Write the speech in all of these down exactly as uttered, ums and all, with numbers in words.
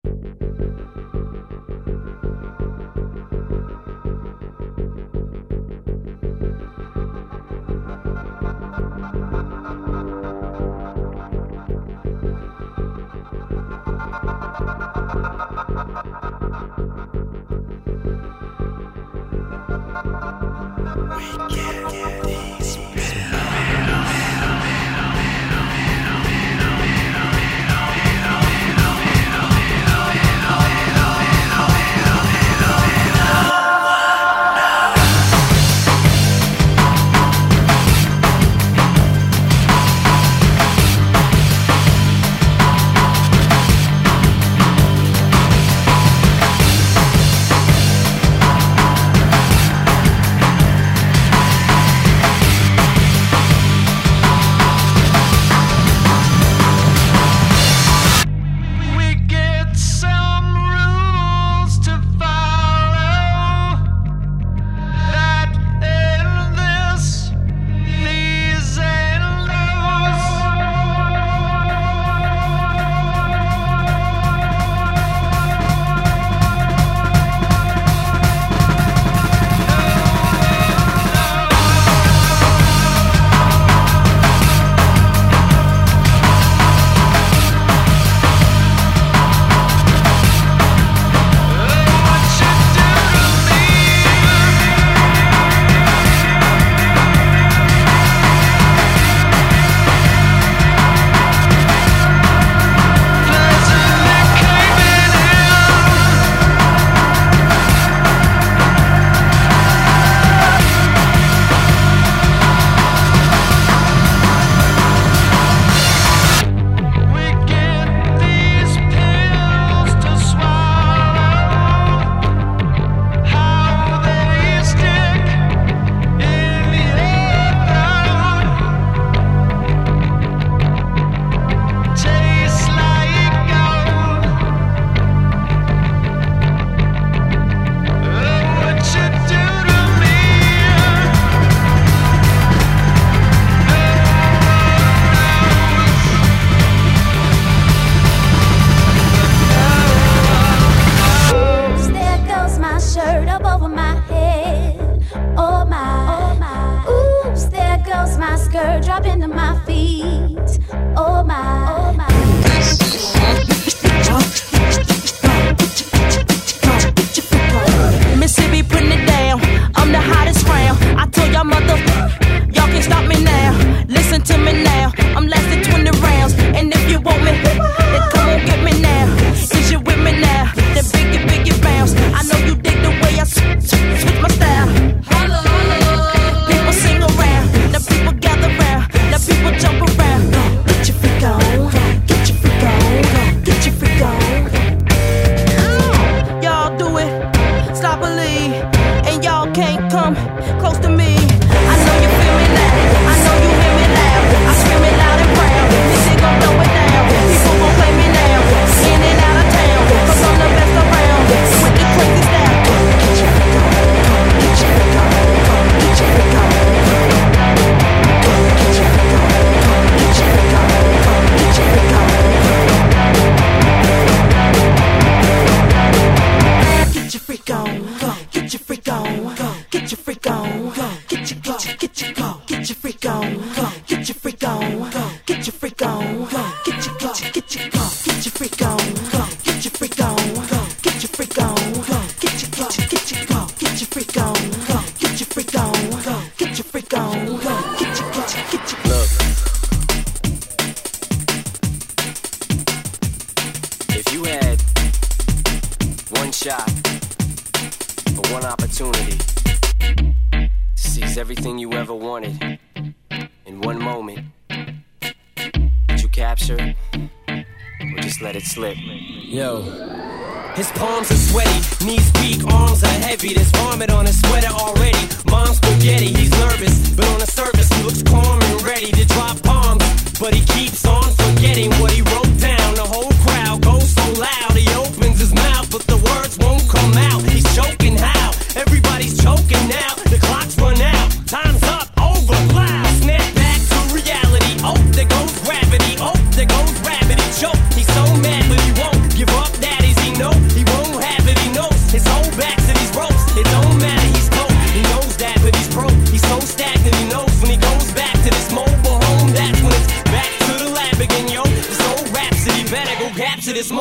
There goes gravity, choke. He's so mad, but he won't give up. Daddy's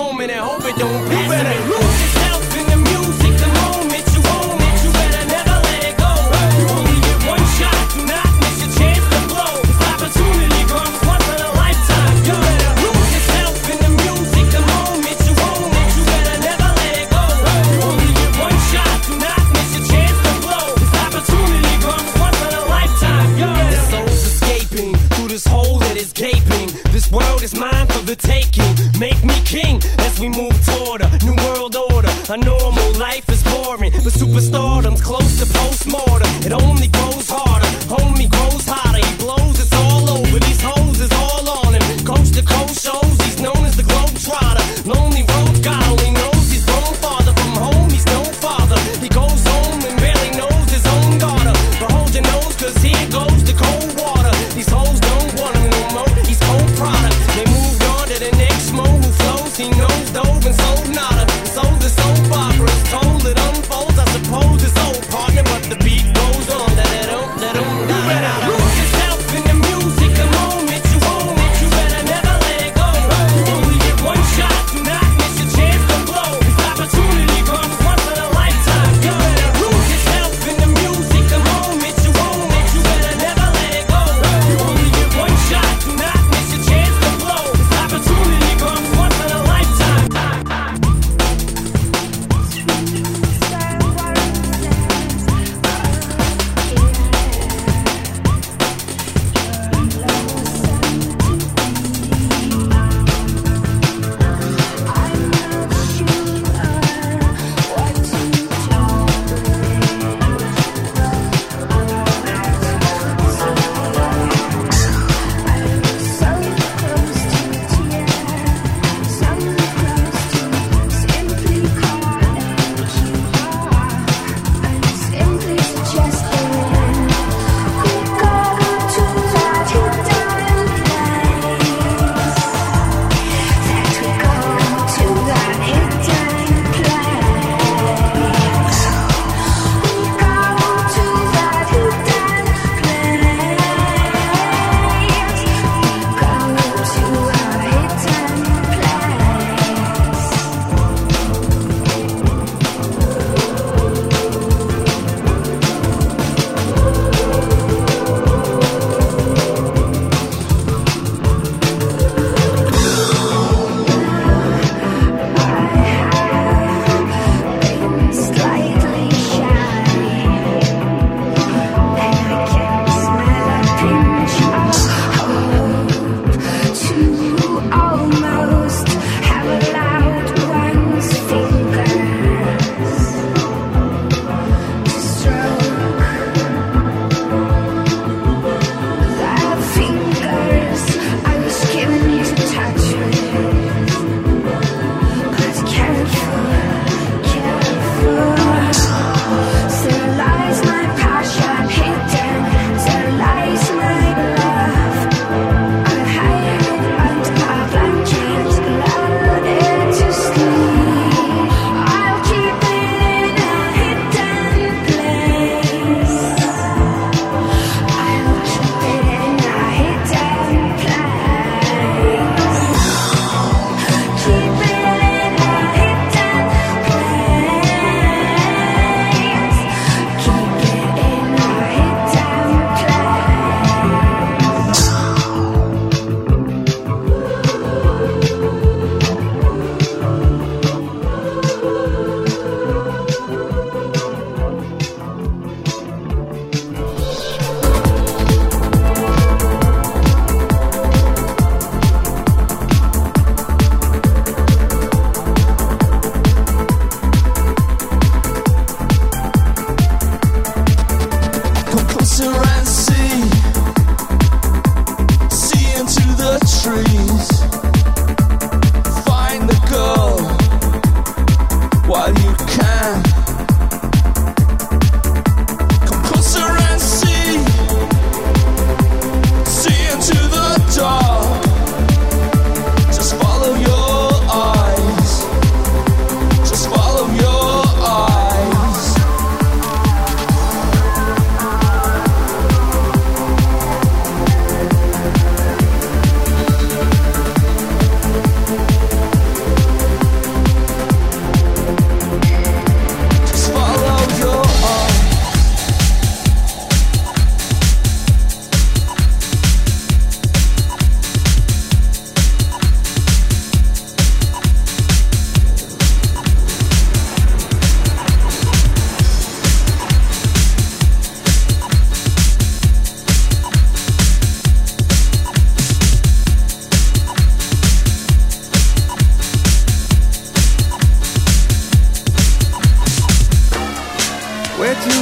moment and hope it don't pass. You better lose yourself in the music the moment you own it. You better never let it go. You only get one shot, do not miss your chance to blow. This opportunity comes once in a lifetime. You better lose yourself in the music the moment you own it. You better never let it go. You only get one shot, do not miss your chance to blow. This opportunity comes once in a lifetime. Yo, the soul's escaping through this hole that is gaping. This world is mine for the taking. Make me king as we move toward a new world order. A normal life is boring, but superstardom's close to postmortem. It only grows harder, homie grows hotter. He blows, it's all over. These hoes is all on him. Coast to coast shows, he's known as the Globetrotter. Lonely road God only knows he's grown farther from home. He's no father. He goes home and barely knows his own daughter. But hold your nose, cause here goes the cold water. These hoes don't want him no more. He's cold product. They moved on to the next mo who flows. He knows dove and sold nada. Sold the soap operas, told it unfolds. I suppose it's old partner, but the beat goes on. Da da dum da dum da. You better lose yourself in the music the moment you own it. You better never let it go. You only get one shot, do not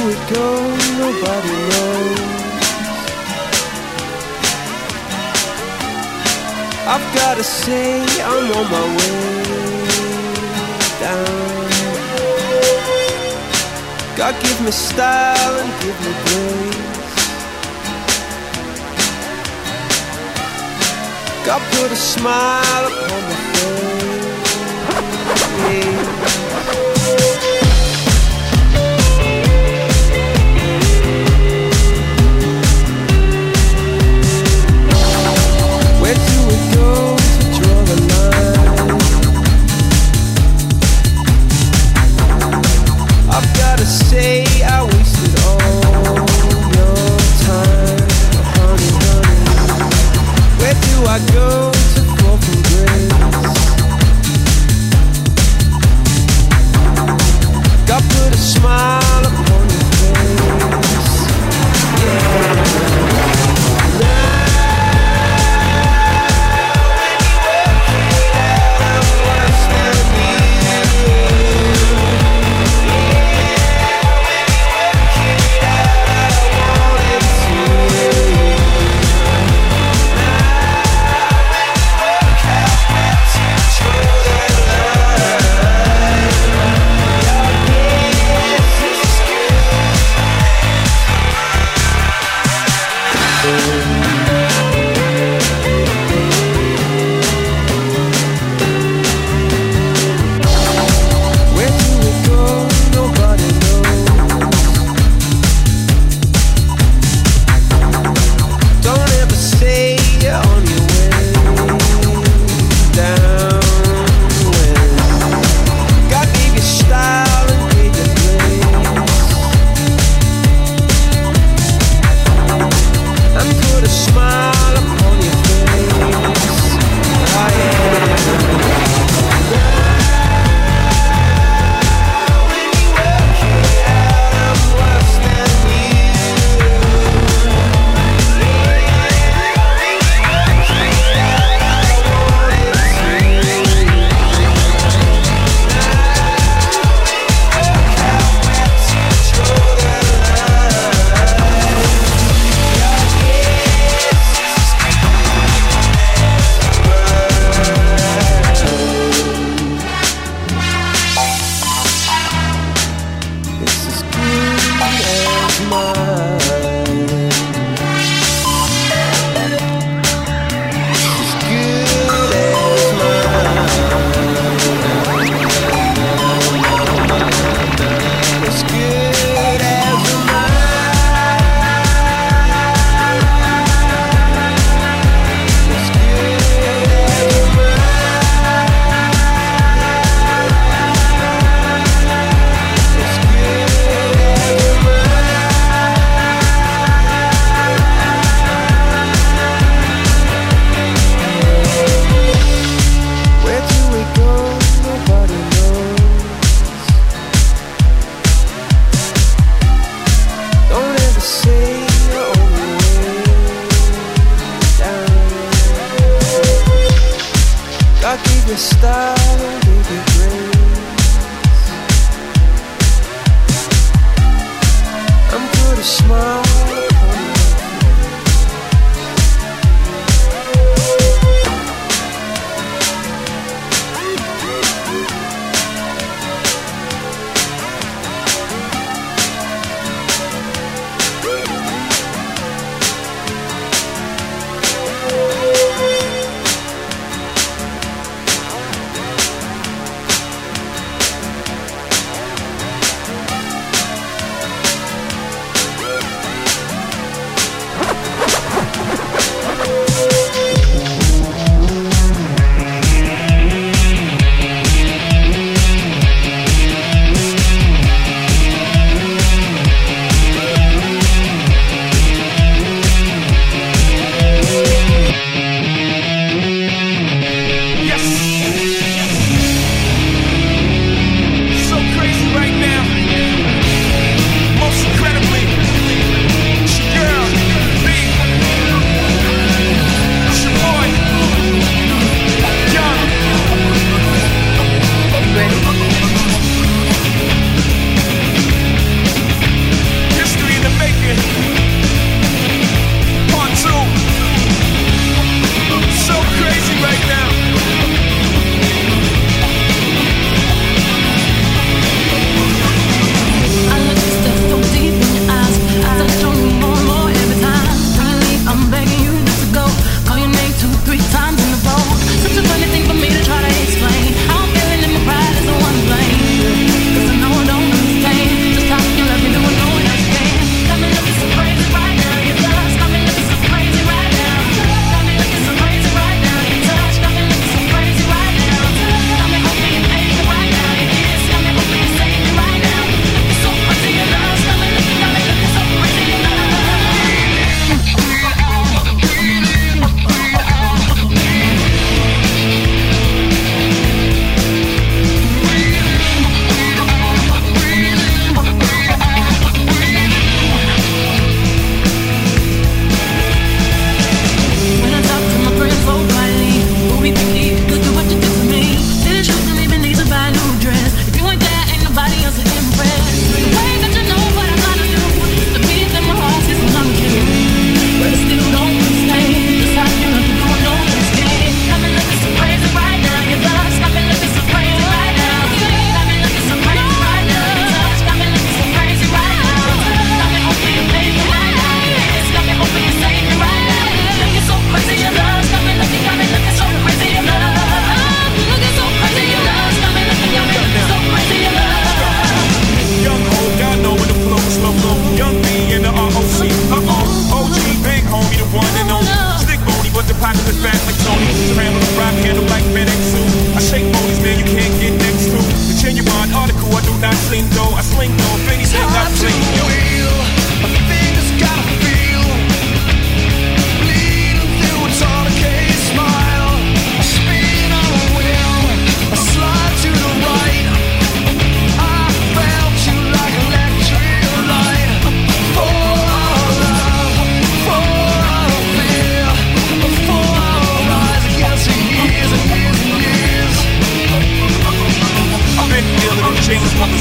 it go? Nobody knows. I've gotta say I'm on my way down. God give me style and give me grace. God put a smile upon my face. Where do we go to draw the line? I've gotta say I wasted all your time, honey, honey. Where do I go to fall from grace?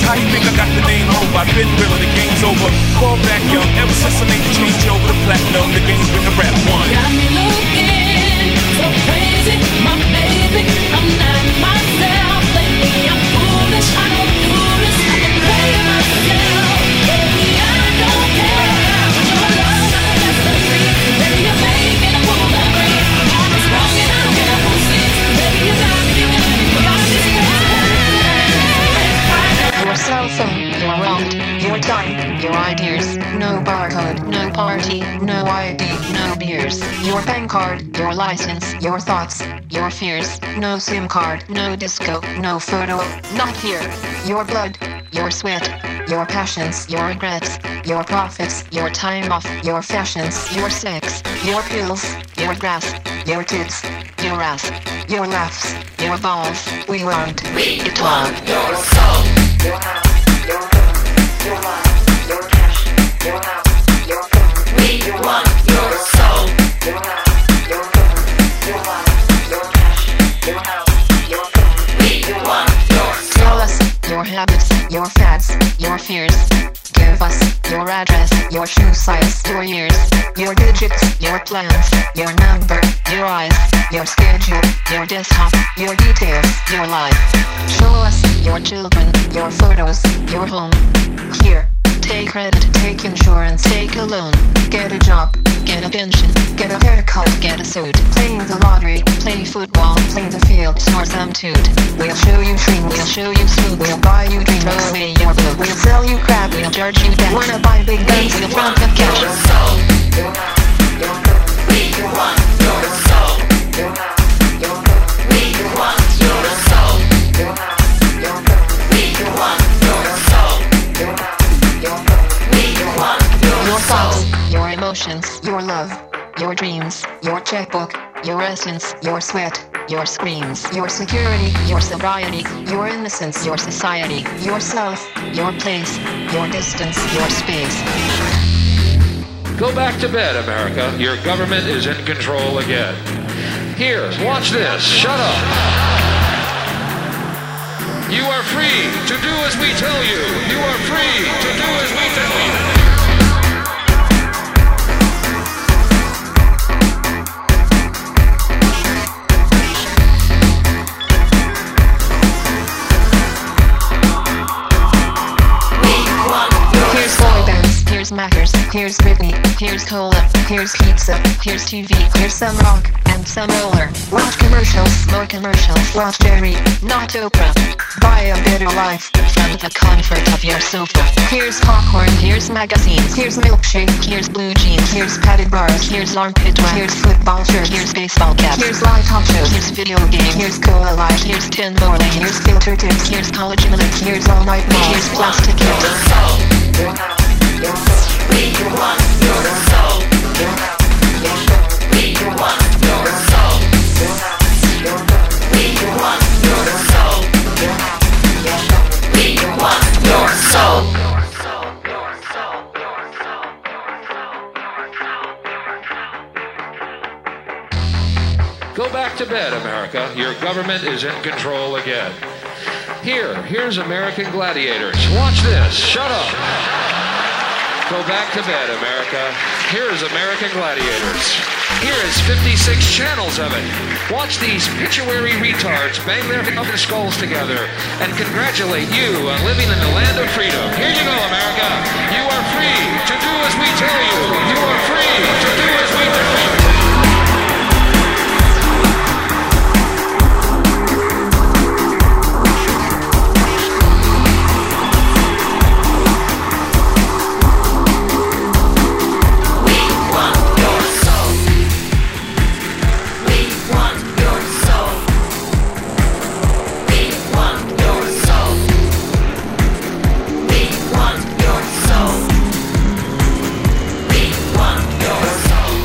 How you think I got the name over? I've been real, the game's over. Fall back young, ever since I made the change over the platinum, the game's been a rap one. Got me looking so crazy, my baby. I'm not myself lately. I'm foolish, I know foolish. I can play myself, baby. I don't care. Your love, I'm the best of three. Baby, you're making a fool of me. I was wrong and I don't care who sees. Baby, you got me, you got me, you got me. Your cell phone, your wallet, your time, your ideas. No barcode, no party, no I D, no beers. Your bank card, your license, your thoughts, your fears. No SIM card, no disco, no photo, not here. Your blood, your sweat, your passions, your regrets, your profits, your time off, your fashions, your sex, your pills, your grass, your tits, your ass, your laughs, your balls. We want it all. Your soul. Your house, your home, your life, your cash, your house, your phone. We want your soul. Your house, your home, your life, your cash, your house, your phone. We want your soul. Tell us your habits, your fads, your fears. Give us your address, your shoe size, your years, your digits, your plans, your number, your eyes, your schedule, your desktop, your details, your life. Show us your children, your photos, your home. Here, take credit, take insurance, take a loan. Get a job, get a pension, get a haircut, get a suit. Play the lottery, play football, play the field, snore some toot. We'll show you dreams, we'll show you smooth, we'll buy you dreams, throw away your blue. We'll sell you crap, we'll charge you debt. Wanna buy big guns, we'll front the cash. Your soul. We want your soul. We want your soul. We want your soul. We want your Your soul. thoughts, your emotions, your love, your dreams, your checkbook, your essence, your sweat, your screams, your security, your sobriety, your innocence, your society, yourself, your place, your distance, your space. Go back to bed, America. Your government is in control again. Here, watch this. Shut up. You are free to do as we tell you. You are free to do as we tell you. Here's boy bands, here's Mackers, here's Britney, here's Cola, here's pizza, here's T V, here's some rock, and some roller. Watch commercials, more commercials, watch Jerry, not Oprah. Buy a better life, from the comfort of your sofa. Here's popcorn, here's magazines, here's milkshake, here's blue jeans, here's padded bars, here's armpit wax, here's football shirts, here's baseball caps, here's live talk shows, here's video games, here's Cola Light, here's Tin Morley, here's filter tips, here's college minutes, here's all night malls, here's plastic Your hips. soul. We want your soul. We want your soul. We want your soul. We want your soul. Go back to bed, America. Your government is in control again. Here, here's American Gladiators. Watch this. Shut up. Go back to bed, America. Here is American Gladiators. Here is fifty-six channels of it. Watch these pituitary retards bang their fucking skulls together and congratulate you on living in the land of freedom. Here you go, America. You are free to do as we tell you. You are free to do as we tell you. We want your soul.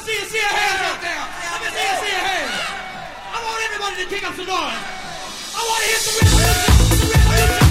see you, see your hands out there. Let me see you, see your hands. I want everybody to kick up some noise. I want to hear some rhythm.